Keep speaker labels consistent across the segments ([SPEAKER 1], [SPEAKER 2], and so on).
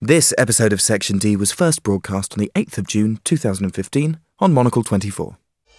[SPEAKER 1] This episode of Section D was first broadcast on the 8th of June 2015 on Monocle 24.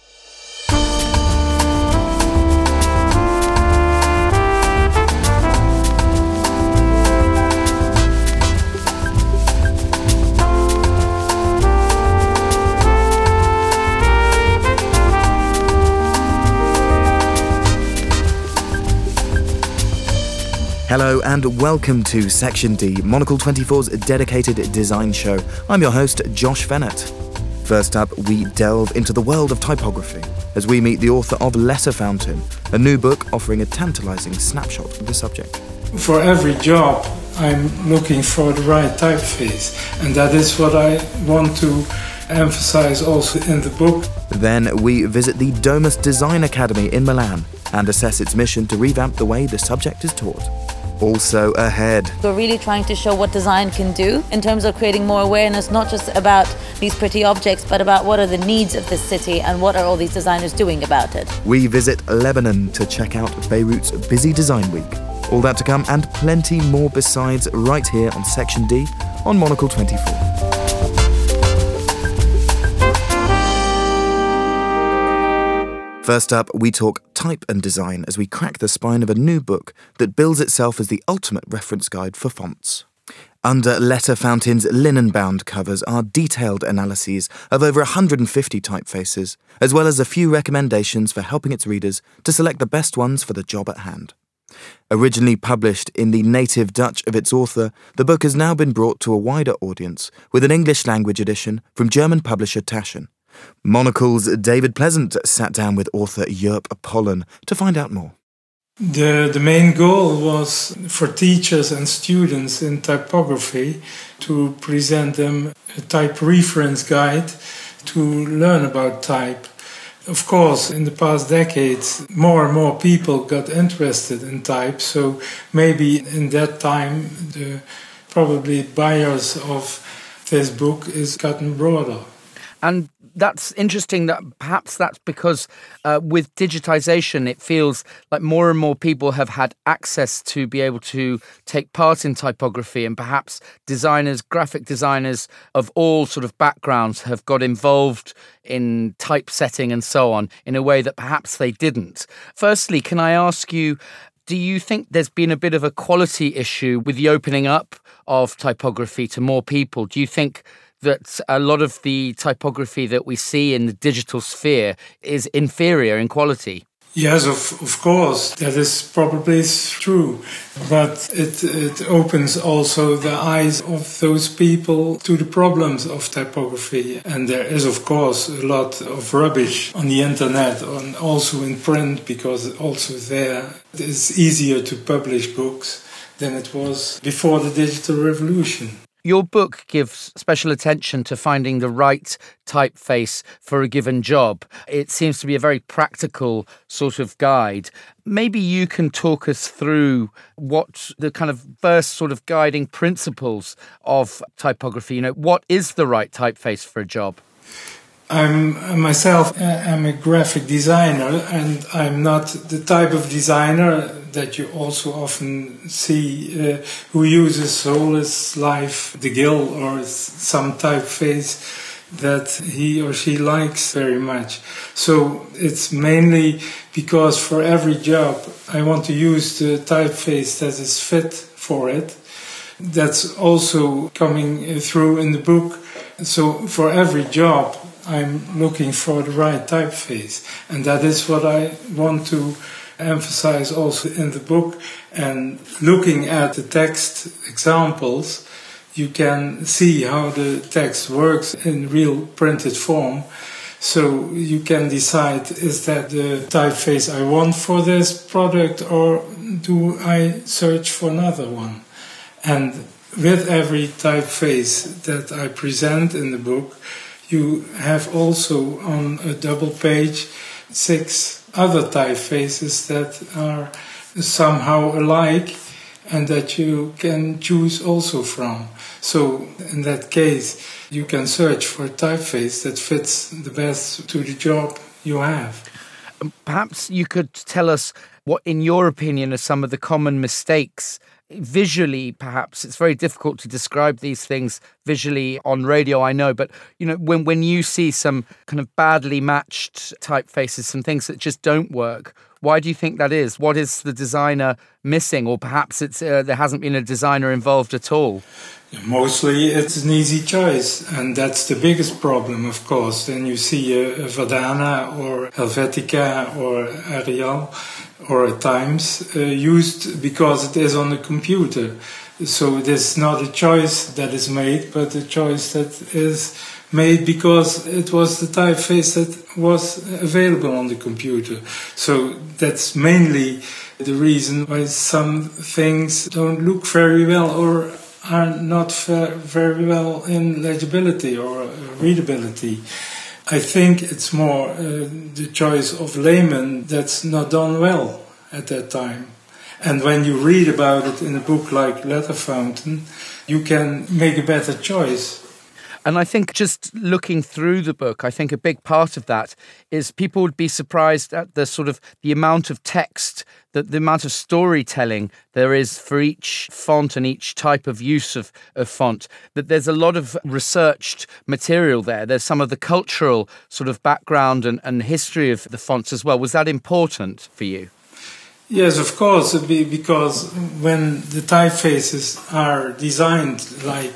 [SPEAKER 1] Hello and welcome to Section D, Monocle 24's dedicated design show. I'm your host, Josh Fennett. First up, we delve into the world of typography as we meet the author of Letter Fountain, a new book offering a tantalizing snapshot of the subject.
[SPEAKER 2] For every job, I'm looking for the right typeface, and that is what I want to emphasize also in the book.
[SPEAKER 1] Then we visit the Domus Design Academy in Milan and assess its mission to revamp the way the subject is taught. Also ahead,
[SPEAKER 3] we're really trying to show what design can do in terms of creating more awareness, not just about these pretty objects, but about what are the needs of this city and what are all these designers doing about it.
[SPEAKER 1] We visit Lebanon to check out Beirut's busy design week. All that to come and plenty more besides right here on Section D on Monocle 24. First up, we talk type and design as we crack the spine of a new book that bills itself as the ultimate reference guide for fonts. Under Letter Fountain's linen-bound covers are detailed analyses of over 150 typefaces, as well as a few recommendations for helping its readers to select the best ones for the job at hand. Originally published in the native Dutch of its author, the book has now been brought to a wider audience with an English-language edition from German publisher Taschen. Monocle's David Pleasant sat down with author Joop Pollen to find out more.
[SPEAKER 2] The main goal was for teachers and students in typography to present them a type reference guide to learn about type. Of course, in the past decades, more and more people got interested in type, so maybe in that time the probably buyers of this book is gotten broader.
[SPEAKER 4] And that's interesting that perhaps that's because with digitization, it feels like more and more people have had access to be able to take part in typography, and perhaps designers, graphic designers of all sort of backgrounds have got involved in typesetting and so on in a way that perhaps they didn't. Firstly, can I ask you, do you think there's been a bit of a quality issue with the opening up of typography to more people? Do you think that a lot of the typography that we see in the digital sphere is inferior in quality?
[SPEAKER 2] Yes, of course, that is probably true. But it opens also the eyes of those people to the problems of typography. And there is, of course, a lot of rubbish on the internet and also in print, because also there it is easier to publish books than it was before the digital revolution.
[SPEAKER 4] Your book gives special attention to finding the right typeface for a given job. It seems to be a very practical sort of guide. Maybe you can talk us through what the kind of first sort of guiding principles of typography, what is the right typeface for a job?
[SPEAKER 2] I'm a graphic designer, and I'm not the type of designer that you also often see who uses all his life the Gill or some typeface that he or she likes very much. So it's mainly because for every job I want to use the typeface that is fit for it. That's also coming through in the book. So for every job I'm looking for the right typeface, and that is what I want to emphasize also in the book. And looking at the text examples, you can see how the text works in real printed form. So you can decide, is that the typeface I want for this product, or do I search for another one? And with every typeface that I present in the book, you have also on a double page 6 other typefaces that are somehow alike and that you can choose also from. So in that case, you can search for a typeface that fits the best to the job you have.
[SPEAKER 4] Perhaps you could tell us what, in your opinion, are some of the common mistakes visually, perhaps it's very difficult to describe these things visually on radio, I know, but when you see some kind of badly matched typefaces, some things that just don't work, why do you think that is? What is the designer missing? Or perhaps it's there hasn't been a designer involved at all?
[SPEAKER 2] Mostly it's an easy choice, and that's the biggest problem, of course. Then you see a Verdana or Helvetica or Arial or a Times used because it is on the computer. So it is not a choice that is made, but a choice that is made because it was the typeface that was available on the computer. So that's mainly the reason why some things don't look very well or are not very well in legibility or readability. I think it's more the choice of laymen that's not done well at that time. And when you read about it in a book like Letter Fountain, you can make a better choice.
[SPEAKER 4] And I think just looking through the book, I think a big part of that is people would be surprised at the amount of text, the amount of storytelling there is for each font and each type of use of font, that there's a lot of researched material there. There's some of the cultural sort of background and history of the fonts as well. Was that important for you?
[SPEAKER 2] Yes, of course, because when the typefaces are designed like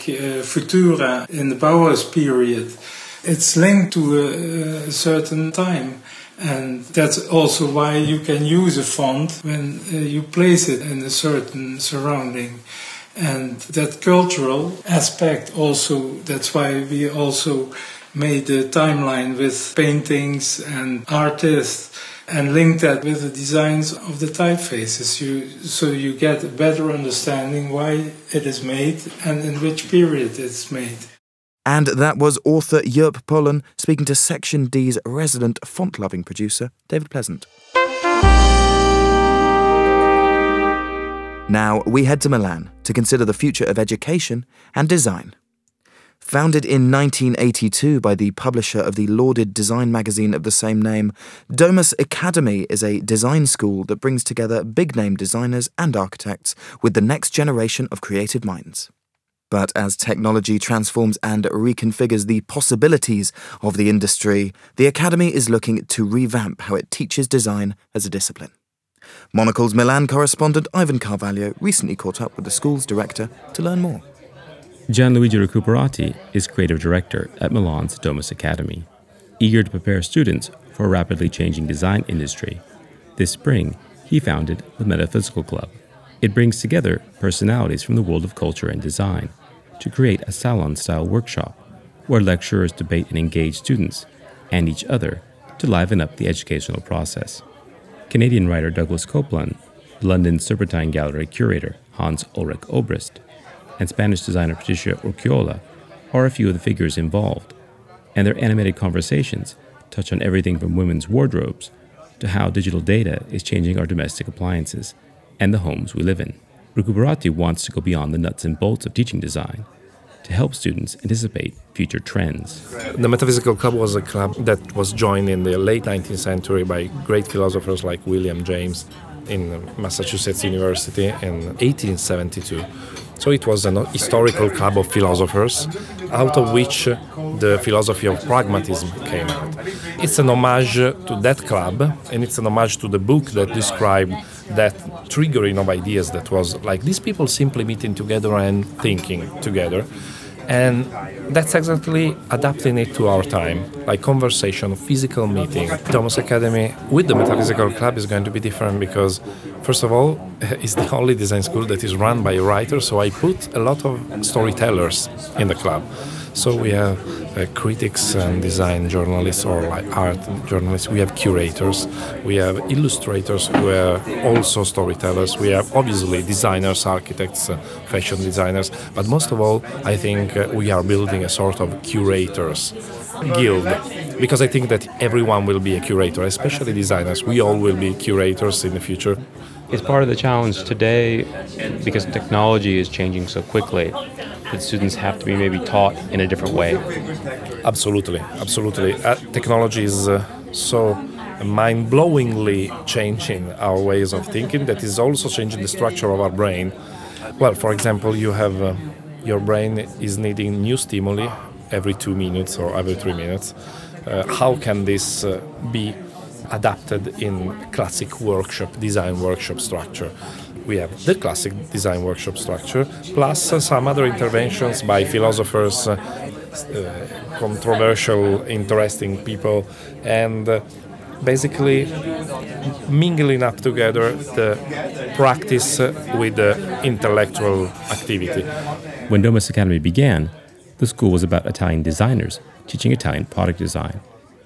[SPEAKER 2] Futura in the Bauhaus period, it's linked to a certain time. And that's also why you can use a font when you place it in a certain surrounding. And that cultural aspect also, that's why we also made a timeline with paintings and artists and link that with the designs of the typefaces, so you get a better understanding why it is made and in which period it's made.
[SPEAKER 1] And that was author Joop Pollen speaking to Section D's resident font-loving producer, David Pleasant. Now we head to Milan to consider the future of education and design. Founded in 1982 by the publisher of the lauded design magazine of the same name, Domus Academy is a design school that brings together big-name designers and architects with the next generation of creative minds. But as technology transforms and reconfigures the possibilities of the industry, the Academy is looking to revamp how it teaches design as a discipline. Monocle's Milan correspondent Ivan Carvalho recently caught up with the school's director to learn more.
[SPEAKER 5] Gianluigi Recuperati is creative director at Milan's Domus Academy. Eager to prepare students for a rapidly changing design industry, this spring he founded the Metaphysical Club. It brings together personalities from the world of culture and design to create a salon-style workshop where lecturers debate and engage students and each other to liven up the educational process. Canadian writer Douglas Copeland, London Serpentine Gallery curator Hans Ulrich Obrist, and Spanish designer Patricia Urquiola are a few of the figures involved, and their animated conversations touch on everything from women's wardrobes to how digital data is changing our domestic appliances and the homes we live in. Recuperati wants to go beyond the nuts and bolts of teaching design to help students anticipate future trends.
[SPEAKER 6] The Metaphysical Club was a club that was joined in the late 19th century by great philosophers like William James in Massachusetts University in 1872. So it was an historical club of philosophers, out of which the philosophy of pragmatism came out. It's an homage to that club, and it's an homage to the book that described that triggering of ideas that was like these people simply meeting together and thinking together. And that's exactly adapting it to our time, like conversation, physical meeting. Domus Academy with the Metaphysical Club is going to be different because, first of all, it's the only design school that is run by a writer, so I put a lot of storytellers in the club. So we have critics and design journalists or like art journalists. We have curators. We have illustrators who are also storytellers. We have obviously designers, architects, fashion designers. But most of all, I think we are building a sort of curators guild. Because I think that everyone will be a curator, especially designers. We all will be curators in the future.
[SPEAKER 5] It's part of the challenge today because technology is changing so quickly that students have to be maybe taught in a different way.
[SPEAKER 6] Absolutely. Technology is so mind-blowingly changing our ways of thinking that is also changing the structure of our brain. Well, for example, you have your brain is needing new stimuli every 2 minutes or every 3 minutes. How can this be adapted in classic design workshop structure? We have the classic design workshop structure, plus some other interventions by philosophers, controversial, interesting people, and basically mingling up together the practice with the intellectual activity.
[SPEAKER 5] When Domus Academy began, the school was about Italian designers teaching Italian product design.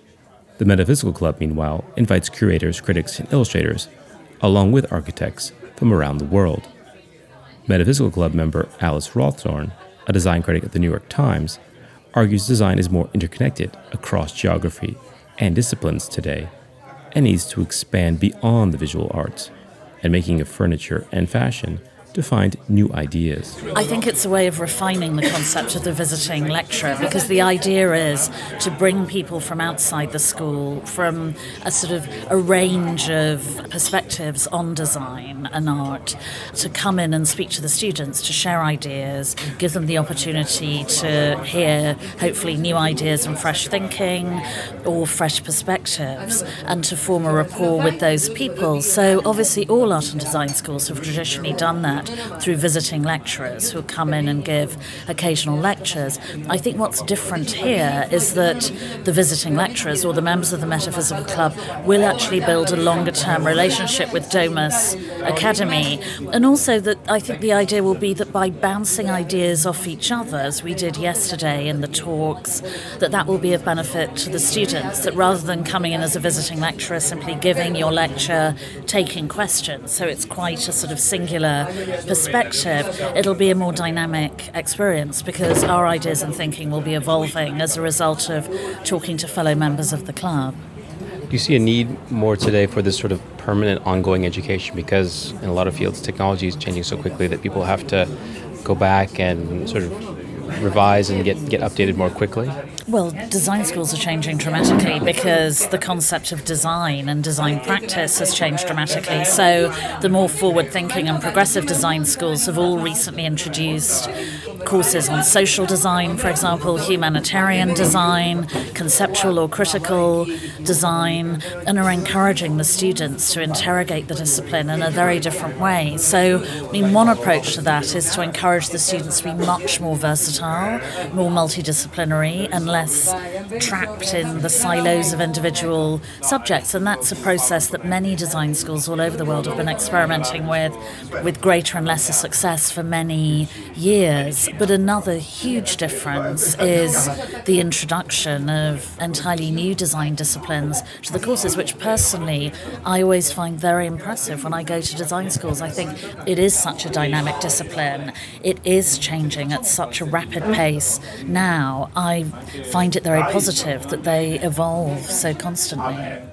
[SPEAKER 5] The Metaphysical Club, meanwhile, invites curators, critics, and illustrators, along with architects from around the world. Metaphysical Club member Alice Rawsthorne, a design critic at the New York Times, argues design is more interconnected across geography and disciplines today, and needs to expand beyond the visual arts and making of furniture and fashion to find new ideas.
[SPEAKER 7] I think it's a way of refining the concept of the visiting lecturer, because the idea is to bring people from outside the school, from a sort of a range of perspectives on design and art, to come in and speak to the students, to share ideas, give them the opportunity to hear hopefully new ideas and fresh thinking or fresh perspectives, and to form a rapport with those people. So obviously all art and design schools have traditionally done that through visiting lecturers who come in and give occasional lectures. I think what's different here is that the visiting lecturers or the members of the Metaphysical Club will actually build a longer-term relationship with Domus Academy, and also that I think the idea will be that by bouncing ideas off each other, as we did yesterday in the talks, that will be of benefit to the students, that rather than coming in as a visiting lecturer, simply giving your lecture, taking questions, so it's quite a sort of singular perspective, it'll be a more dynamic experience because our ideas and thinking will be evolving as a result of talking to fellow members of the club.
[SPEAKER 8] Do you see a need more today for this sort of permanent ongoing education, because in a lot of fields technology is changing so quickly that people have to go back and sort of revise and get updated more quickly?
[SPEAKER 7] Well, design schools are changing dramatically because the concept of design and design practice has changed dramatically. So the more forward-thinking and progressive design schools have all recently introduced courses on social design, for example, humanitarian design, conceptual or critical design, and are encouraging the students to interrogate the discipline in a very different way. So, one approach to that is to encourage the students to be much more versatile, more multidisciplinary, and less trapped in the silos of individual subjects. And that's a process that many design schools all over the world have been experimenting with greater and lesser success for many years. But another huge difference is the introduction of entirely new design disciplines to the courses, which personally I always find very impressive when I go to design schools. I think it is such a dynamic discipline. It is changing at such a rapid pace now. I find it very positive that they evolve so constantly.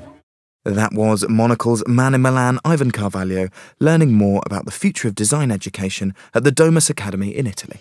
[SPEAKER 1] That was Monocle's man in Milan, Ivan Carvalho, learning more about the future of design education at the Domus Academy in Italy.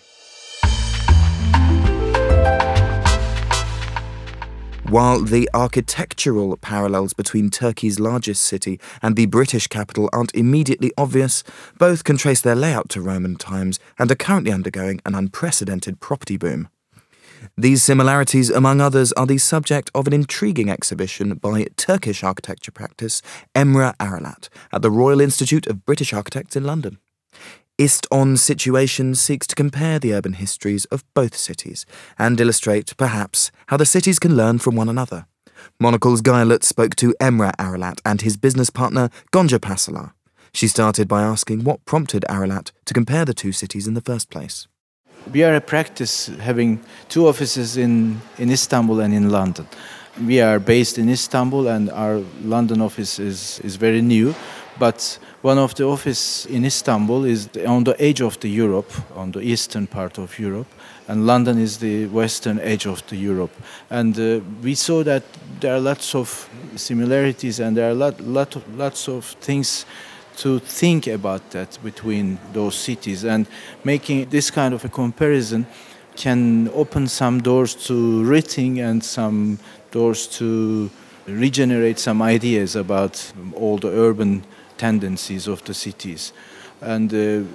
[SPEAKER 1] While the architectural parallels between Turkey's largest city and the British capital aren't immediately obvious, both can trace their layout to Roman times and are currently undergoing an unprecedented property boom. These similarities, among others, are the subject of an intriguing exhibition by Turkish architecture practice Emre Aralat at the Royal Institute of British Architects in London. Ist on Situation seeks to compare the urban histories of both cities and illustrate, perhaps, how the cities can learn from one another. Monocle's Gaia Lutz spoke to Emre Aralat and his business partner Gonca Pasalar. She started by asking what prompted Aralat to compare the two cities in the first place.
[SPEAKER 9] We are a practice having two offices in Istanbul and in London. We are based in Istanbul and our London office is very new, but one of the offices in Istanbul is on the edge of the Europe, on the eastern part of Europe, and London is the western edge of the Europe. And we saw that there are lots of similarities and there are lots of things to think about that between those cities, and making this kind of a comparison can open some doors to rethink and some doors to regenerate some ideas about all the urban tendencies of the cities. And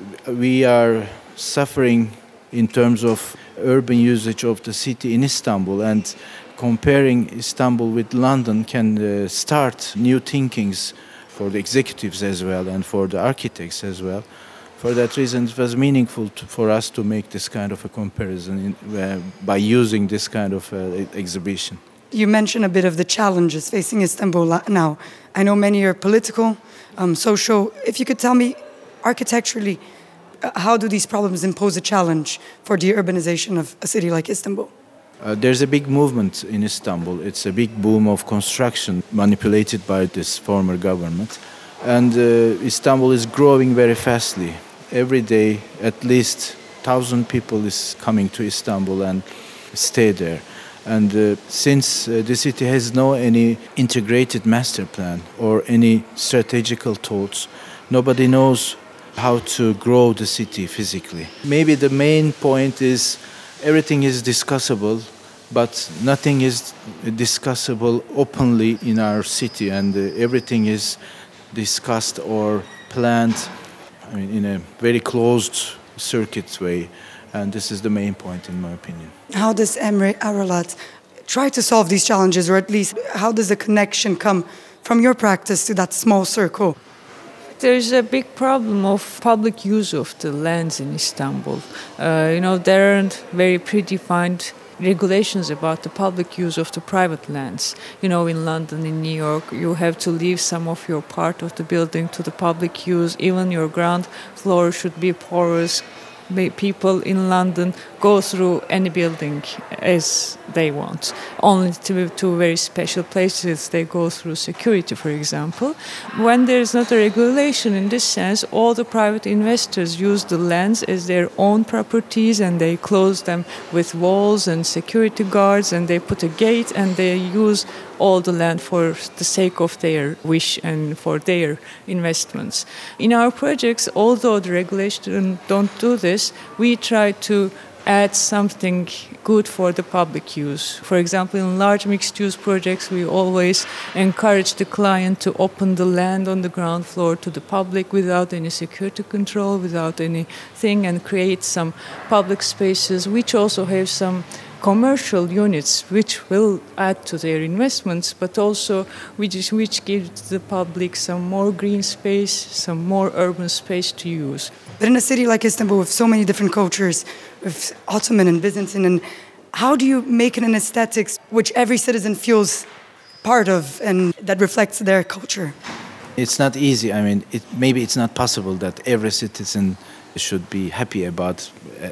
[SPEAKER 9] we are suffering in terms of urban usage of the city in Istanbul, and comparing Istanbul with London can start new thinkings for the executives as well and for the architects as well. For that reason, it was meaningful for us to make this kind of a comparison by using this kind of exhibition.
[SPEAKER 10] You mentioned a bit of the challenges facing Istanbul now. I know many are political, social. If you could tell me, architecturally, how do these problems impose a challenge for the urbanization of a city like Istanbul?
[SPEAKER 9] There's a big movement in Istanbul. It's a big boom of construction manipulated by this former government. And Istanbul is growing very fastly. Every day, at least 1,000 people is coming to Istanbul and stay there. And since the city has no any integrated master plan or any strategical thoughts, nobody knows how to grow the city physically. Maybe the main point is everything is discussable, but nothing is discussable openly in our city, and everything is discussed or planned in a very closed circuit way. And this is the main point, in my opinion.
[SPEAKER 10] How does Emre Aralat try to solve these challenges, or at least how does the connection come from your practice to that small circle?
[SPEAKER 11] There's a big problem of public use of the lands in Istanbul. There aren't very predefined regulations about the public use of the private lands. In London, in New York, you have to leave some of your part of the building to the public use. Even your ground floor should be porous. People in London go through any building as they want. Only to very special places they go through security, for example. When there is not a regulation in this sense, all the private investors use the lands as their own properties, and they close them with walls and security guards, and they put a gate, and they use all the land for the sake of their wish and for their investments. In our projects, although the regulations don't do this, we try to add something good for the public use. For example, in large mixed-use projects, we always encourage the client to open the land on the ground floor to the public without any security control, without anything, and create some public spaces which also have some commercial units which will add to their investments, but also which gives the public some more green space, some more urban space to use.
[SPEAKER 10] But in a city like Istanbul with so many different cultures, with Ottoman and Byzantine, and how do you make it an aesthetics which every citizen feels part of and that reflects their culture?
[SPEAKER 9] It's not easy. Maybe it's not possible that every citizen should be happy about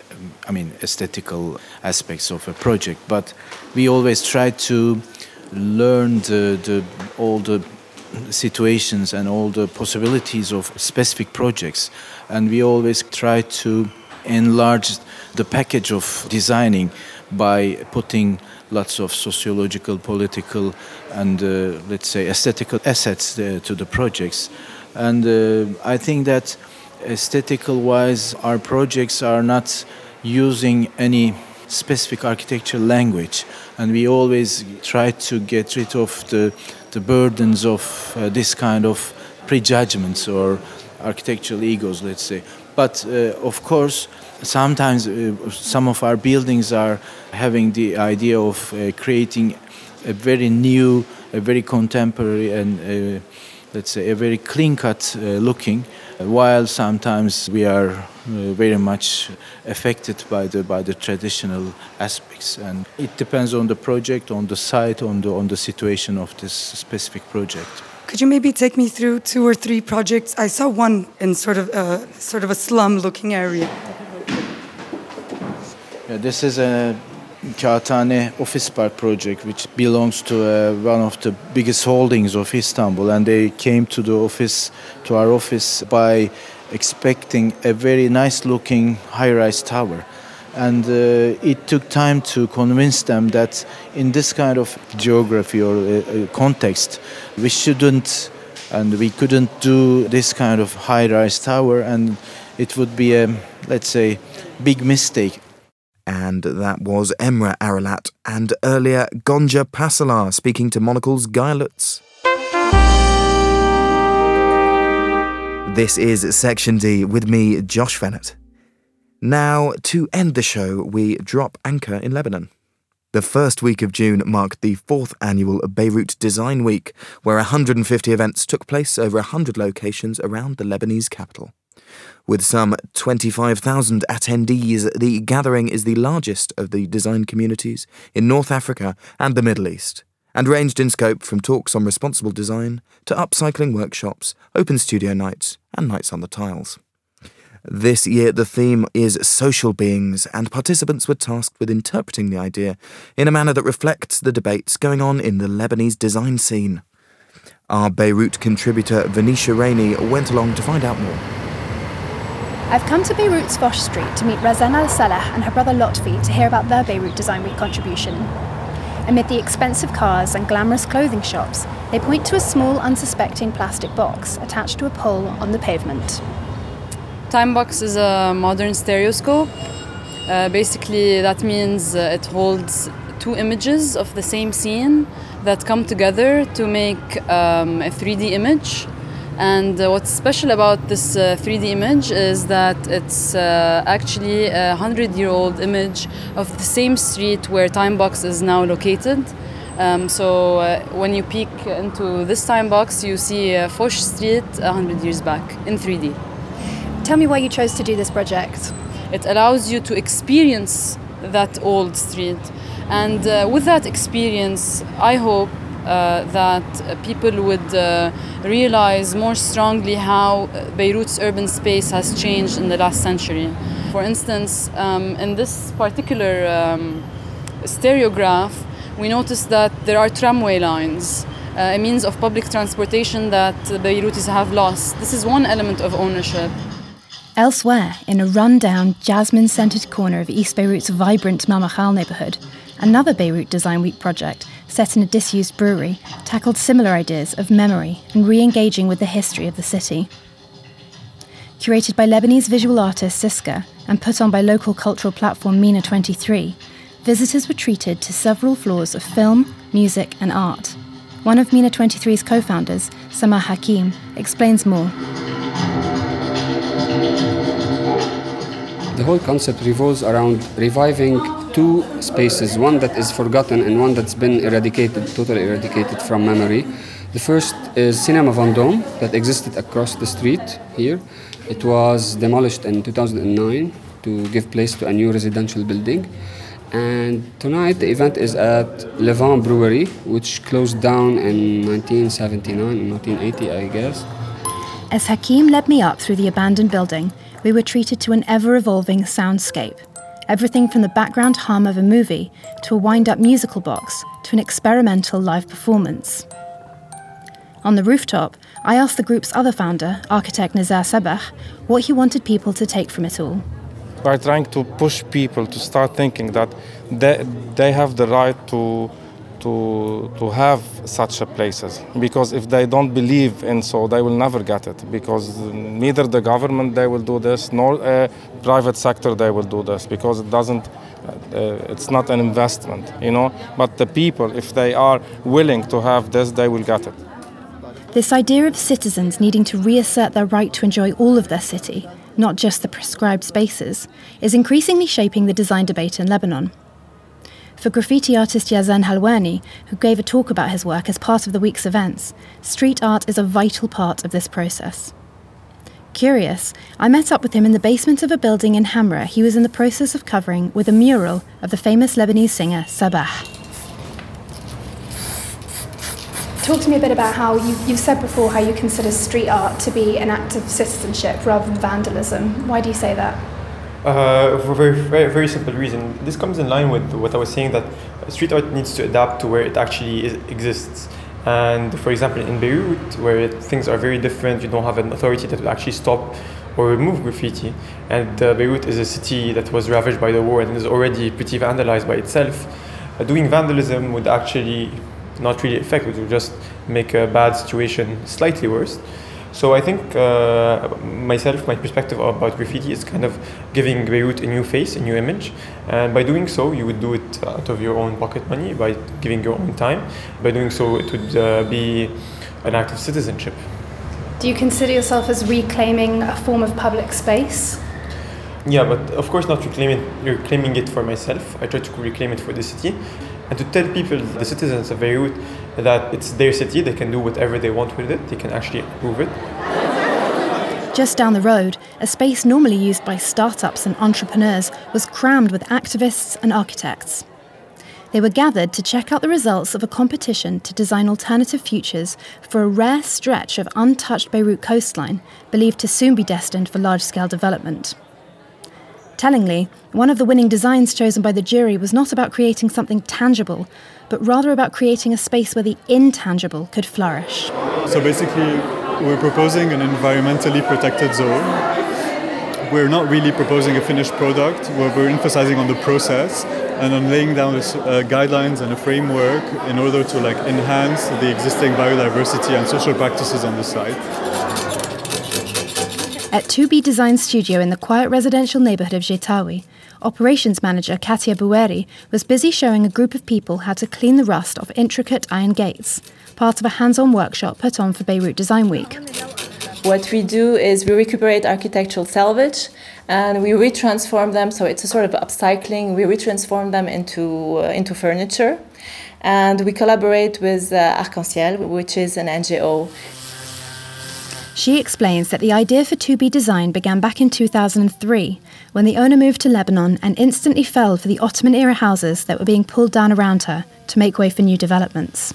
[SPEAKER 9] aesthetical aspects of a project, but we always try to learn all the situations and all the possibilities of specific projects, and we always try to enlarge the package of designing by putting lots of sociological, political, and let's say aesthetical assets to the projects. And I think that aesthetical-wise, our projects are not using any specific architectural language, and we always try to get rid of the burdens of this kind of prejudgments or architectural egos, let's say. But of course, sometimes some of our buildings are having the idea of creating a very new, a very contemporary, and let's say a very clean-cut looking, while sometimes we are very much affected by the traditional aspects. And it depends on the project, on the site, on the situation of this specific project.
[SPEAKER 10] Could you maybe take me through 2 or 3 projects? I saw one in sort of a slum-looking area.
[SPEAKER 9] Yeah, this is a Kağıthane Office Park project, which belongs to one of the biggest holdings of Istanbul, and they came to our office by expecting a very nice-looking high-rise tower. And it took time to convince them that in this kind of geography or context, we shouldn't and we couldn't do this kind of high-rise tower, and it would be a, let's say, big mistake.
[SPEAKER 1] And that was Emre Aralat, and earlier Gonca Pasalar speaking to Monocle's Guy Lutz. This is Section D with me, Josh Fennett. Now, to end the show, we drop anchor in Lebanon. The first week of June marked the 4th annual Beirut Design Week, where 150 events took place over 100 locations around the Lebanese capital. With some 25,000 attendees, the gathering is the largest of the design communities in North Africa and the Middle East, and ranged in scope from talks on responsible design to upcycling workshops, open studio nights, and nights on the tiles. This year, the theme is social beings, and participants were tasked with interpreting the idea in a manner that reflects the debates going on in the Lebanese design scene. Our Beirut contributor, Venetia Rainey, went along to find out more.
[SPEAKER 12] I've come to Beirut's Foch Street to meet Razan Al-Salah and her brother Lotfi to hear about their Beirut Design Week contribution. Amid the expensive cars and glamorous clothing shops, they point to a small, unsuspecting plastic box attached to a pole on the pavement.
[SPEAKER 13] Timebox is a modern stereoscope. Basically, that means it holds two images of the same scene that come together to make a 3D image. And what's special about this 3D image is that it's actually a 100-year-old image of the same street where Timebox is now located. So when you peek into this Timebox, you see Foch Street 100 years back in 3D.
[SPEAKER 12] Tell me why you chose to do this project.
[SPEAKER 13] It allows you to experience that old street. And with that experience, I hope that people would realize more strongly how Beirut's urban space has changed in the last century. For instance, in this particular stereograph, we noticed that there are tramway lines, a means of public transportation that Beirutis have lost. This is one element of ownership.
[SPEAKER 12] Elsewhere, in a run-down, jasmine-scented corner of East Beirut's vibrant Mamachal neighbourhood, another Beirut Design Week project, set in a disused brewery, tackled similar ideas of memory and re-engaging with the history of the city. Curated by Lebanese visual artist Siska and put on by local cultural platform Mina 23, visitors were treated to several floors of film, music and art. One of Mina 23's co-founders, Samah Hakim, explains more.
[SPEAKER 14] The whole concept revolves around reviving two spaces, one that is forgotten and one that's been totally eradicated from memory. The first is Cinema Vendôme that existed across the street here. It was demolished in 2009 to give place to a new residential building. And tonight the event is at Le Vent Brewery, which closed down in 1979 and 1980, I guess.
[SPEAKER 12] As Hakim led me up through the abandoned building, we were treated to an ever-evolving soundscape. Everything from the background hum of a movie to a wind-up musical box to an experimental live performance. On the rooftop, I asked the group's other founder, architect Nizar Sabah, what he wanted people to take from it all.
[SPEAKER 15] We're trying to push people to start thinking that they have the right to have such places, because if they don't believe in so, they will never get it, because neither the government they will do this nor private sector they will do this, because it's not an investment, but the people, if they are willing to have this, they will get it.
[SPEAKER 12] This idea of citizens needing to reassert their right to enjoy all of their city, not just the prescribed spaces, is increasingly shaping the design debate in Lebanon. For graffiti artist Yazan Halwani, who gave a talk about his work as part of the week's events, street art is a vital part of this process. Curious, I met up with him in the basement of a building in Hamra he was in the process of covering with a mural of the famous Lebanese singer Sabah.
[SPEAKER 16] Talk to me a bit about how you've said before how you consider street art to be an act of citizenship rather than vandalism. Why do you say that?
[SPEAKER 17] For a very simple reason. This comes in line with what I was saying, that street art needs to adapt to where it actually exists. And for example, in Beirut, where things are very different, you don't have an authority that will actually stop or remove graffiti. And Beirut is a city that was ravaged by the war and is already pretty vandalized by itself. Doing vandalism would actually not really affect it, would just make a bad situation slightly worse. So I think my perspective about graffiti is kind of giving Beirut a new face, a new image. And by doing so, you would do it out of your own pocket money, by giving your own time. By doing so, it would be an act of citizenship.
[SPEAKER 16] Do you consider yourself as reclaiming a form of public space?
[SPEAKER 17] Yeah, but of course not reclaiming it for myself. I try to reclaim it for the city and to tell people, the citizens of Beirut, that it's their city, they can do whatever they want with it, they can actually improve it.
[SPEAKER 12] Just down the road, a space normally used by startups and entrepreneurs was crammed with activists and architects. They were gathered to check out the results of a competition to design alternative futures for a rare stretch of untouched Beirut coastline, believed to soon be destined for large-scale development. Tellingly, one of the winning designs chosen by the jury was not about creating something tangible, but rather about creating a space where the intangible could flourish.
[SPEAKER 18] So basically, we're proposing an environmentally protected zone. We're not really proposing a finished product, where we're emphasizing on the process and on laying down guidelines and a framework in order to enhance the existing biodiversity and social practices on the site.
[SPEAKER 12] At 2B Design Studio in the quiet residential neighbourhood of Jetawi, operations manager Katia Boueri was busy showing a group of people how to clean the rust off intricate iron gates, part of a hands-on workshop put on for Beirut Design Week.
[SPEAKER 19] What we do is we recuperate architectural salvage and we retransform them, so it's a sort of upcycling. We retransform them into furniture, and we collaborate with Arc-en-Ciel, which is an NGO.
[SPEAKER 12] She explains that the idea for 2B Design began back in 2003, when the owner moved to Lebanon and instantly fell for the Ottoman-era houses that were being pulled down around her to make way for new developments.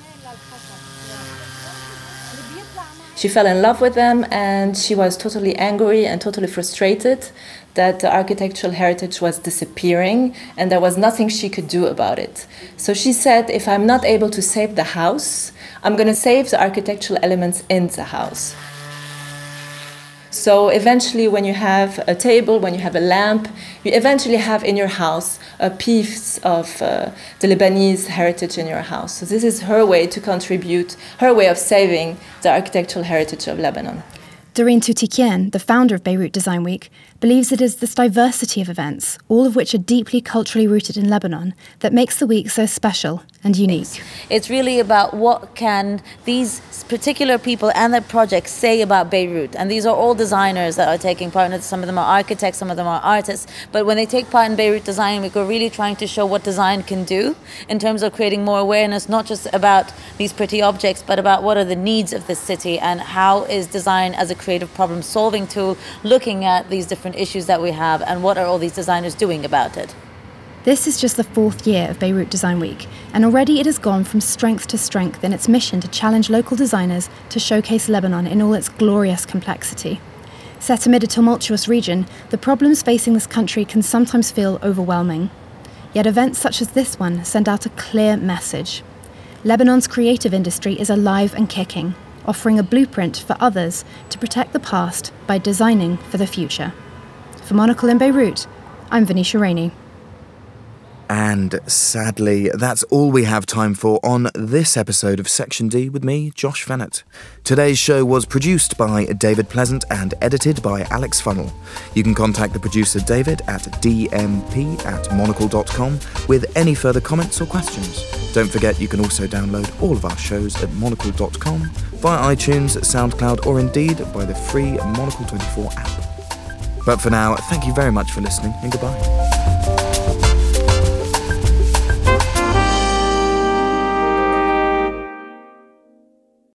[SPEAKER 19] She fell in love with them, and she was totally angry and totally frustrated that the architectural heritage was disappearing and there was nothing she could do about it. So she said, if I'm not able to save the house, I'm going to save the architectural elements in the house. So eventually, when you have a table, when you have a lamp, you eventually have in your house a piece of the Lebanese heritage in your house. So this is her way to contribute, her way of saving the architectural heritage of Lebanon.
[SPEAKER 12] Doreen Toutikian, the founder of Beirut Design Week, believes it is this diversity of events, all of which are deeply culturally rooted in Lebanon, that makes the week so special and unique.
[SPEAKER 3] It's really about what can these particular people and their projects say about Beirut. And these are all designers that are taking part in it. Some of them are architects, some of them are artists. But when they take part in Beirut Design Week, we're really trying to show what design can do in terms of creating more awareness, not just about these pretty objects, but about what are the needs of this city and how is design as a creative problem-solving tool looking at these different issues that we have and what are all these designers doing about it.
[SPEAKER 12] This is just the 4th year of Beirut Design Week, and already it has gone from strength to strength in its mission to challenge local designers to showcase Lebanon in all its glorious complexity. Set amid a tumultuous region, the problems facing this country can sometimes feel overwhelming. Yet events such as this one send out a clear message. Lebanon's creative industry is alive and kicking, offering a blueprint for others to protect the past by designing for the future. For Monocle in Beirut, I'm Venetia Rainey.
[SPEAKER 1] And sadly, that's all we have time for on this episode of Section D with me, Josh Fennett. Today's show was produced by David Pleasant and edited by Alex Funnell. You can contact the producer David at dmp@monocle.com with any further comments or questions. Don't forget you can also download all of our shows at monocle.com, via iTunes, SoundCloud, or indeed by the free Monocle 24 app. But for now, thank you very much for listening and goodbye.